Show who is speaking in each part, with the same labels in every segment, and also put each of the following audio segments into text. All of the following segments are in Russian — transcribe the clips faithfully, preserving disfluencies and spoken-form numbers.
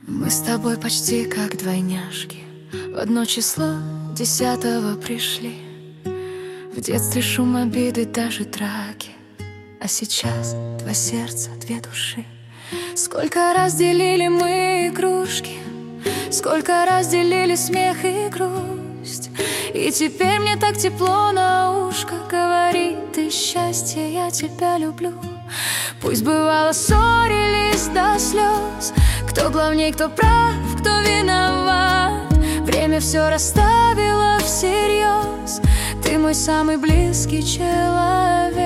Speaker 1: Мы с тобой почти как двойняшки, в одно число десятого пришли. В детстве шум обиды, даже драки, а сейчас два сердца, две души. Сколько раз делили мы игрушки, сколько раз делили смех и грусть. И теперь мне так тепло на ушко говорит: ты счастье, я тебя люблю. Пусть бывало ссорились до слез, кто главней, кто прав, кто виноват. Время все расставило всерьез, ты мой самый близкий человек.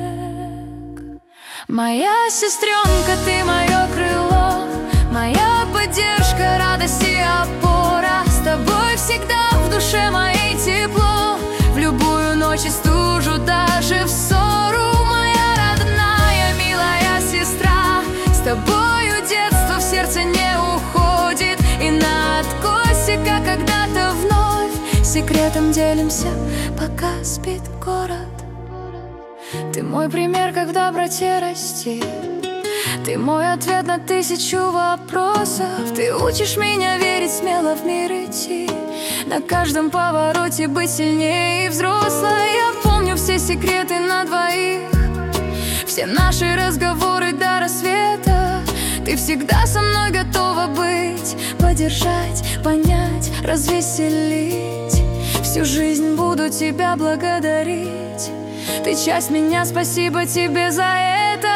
Speaker 1: Моя сестренка, ты мое крыло, моя поддержка, радость и опора. С тобой всегда в душе моей тепло, в любую ночь и стужу, даже в ссору. Моя родная, милая сестра, с тобою детство в сердце не уходит, и на откосе, как когда-то вновь, секретом делимся, пока спит город. Ты мой пример, как в доброте расти, ты мой ответ на тысячу вопросов. Ты учишь меня верить, смело в мир идти, на каждом повороте быть сильнее и взрослой. Я помню все секреты на двоих, все наши разговоры до рассвета. Ты всегда со мной готова быть, поддержать, понять, развеселить. Всю жизнь буду тебя благодарить, ты часть меня, спасибо тебе за это.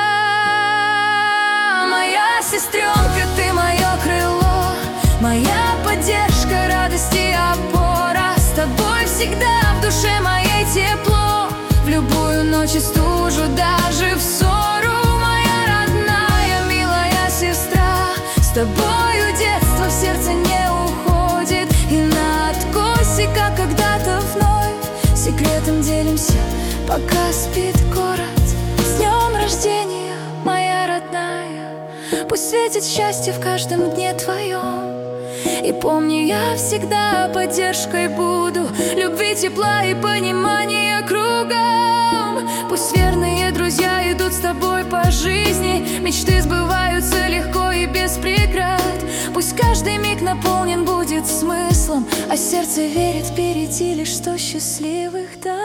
Speaker 1: Моя сестренка, ты мое крыло, моя поддержка, радость и опора. С тобой всегда в душе моей тепло, в любую ночь и стужу, даже в ссору. Моя родная, милая сестра, с тобою детство в сердце не уходит, и на откосе, как когда-то вновь, секретом делимся, пока спит город. С днем рождения, моя родная, пусть светит счастье в каждом дне твоем. И помни, я всегда поддержкой буду, любви, тепла и понимания кругом. Пусть верные друзья идут с тобой по жизни, мечты сбываются легко и без преград. Пусть каждый миг наполнен будет смыслом, а сердце верит впереди лишь сто счастливых дат.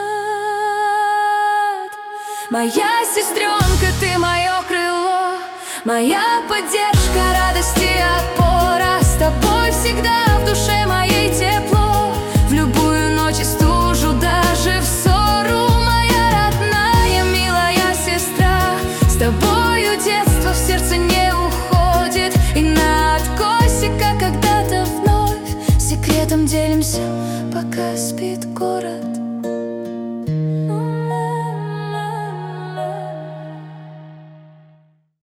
Speaker 1: Моя сестренка, ты мое крыло, моя поддержка, радость и опора. С тобой всегда в душе моей тепло, в любую ночь и стужу, даже в ссору. Моя родная, милая сестра, с тобою детство в сердце не уходит, и на откосе, как когда-то вновь, секретом делимся, пока спит город.